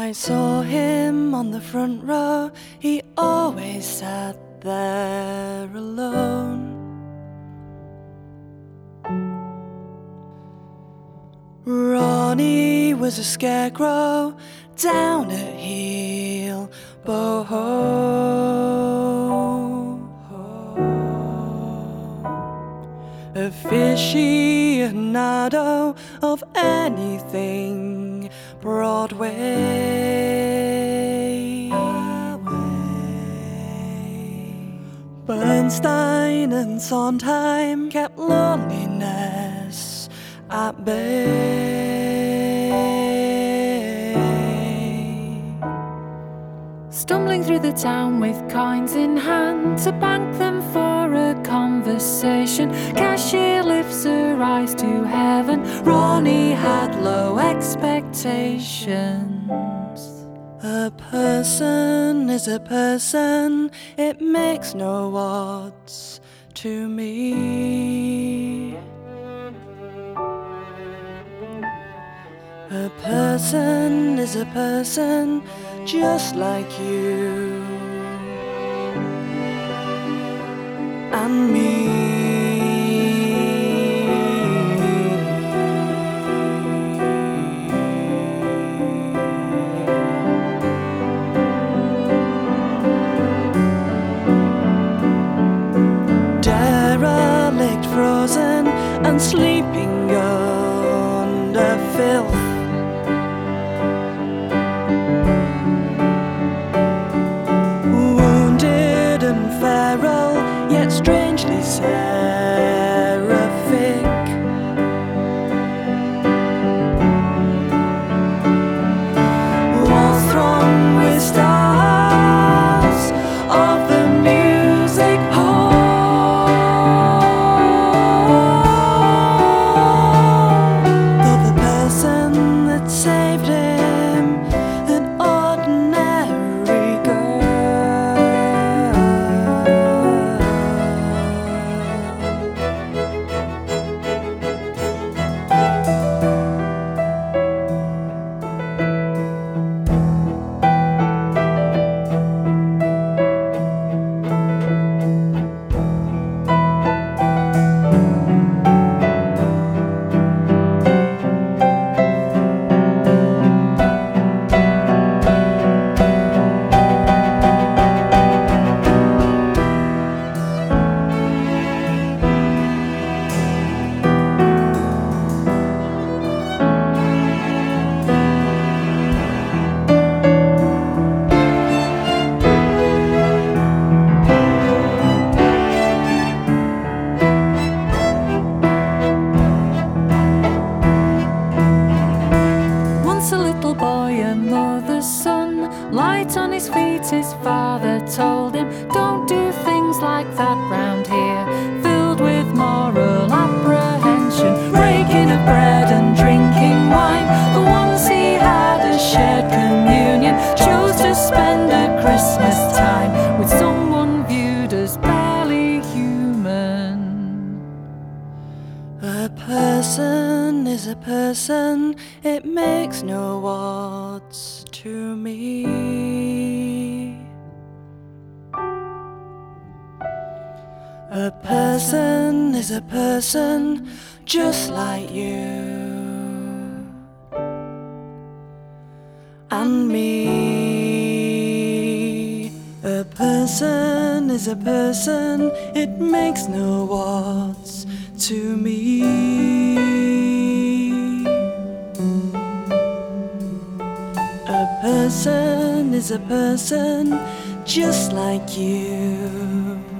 I saw him on the front row, he always sat there alone. Ronnie was a scarecrow down at Heel Boho, a aficionado of anything Broadway. Bernstein and Sondheim kept loneliness at bay. Stumbling through the town with coins in hand to bank them for a conversation, cashier lifts her eyes to heaven. Ronnie had low expectations. A person is a person, it makes no odds to me. A person is a person, just like you and me. Derelict, frozen and sleeping under filth. Wounded and feral, yet strangely seraphic. Walls thronged with stars of the music hall. Though the person that saved him, an ordinary girl. Once a little boy, a mother's son, light on his feet, his father told him, don't do things like that round here. Filled with moral apprehension, breaking of bread and drinking wine. For once he had a shared communion, chose to spend a Christmas time with someone viewed as barely human. A person is a person, it makes no odds to me. A person is a person, just like you and me. A person is a person, it makes no odds to me. A person is a person, just like you.